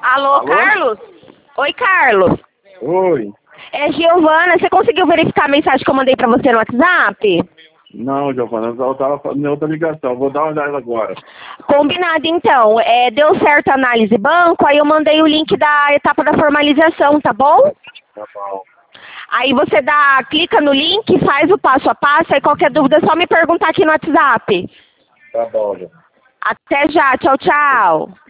Alô, Alô? Carlos? Oi, Carlos. Oi. É Giovana, você conseguiu verificar a mensagem que eu mandei pra você no WhatsApp? Não, Giovana, eu tava fazendo outra ligação. Vou dar uma olhada agora. Combinado, então. Deu certo a análise banco, aí eu mandei o link da etapa da formalização, tá bom? Tá bom. Aí você clica no link, faz o passo a passo, aí qualquer dúvida é só me perguntar aqui no WhatsApp. Tá bom, Giovana. Até já, tchau, tchau.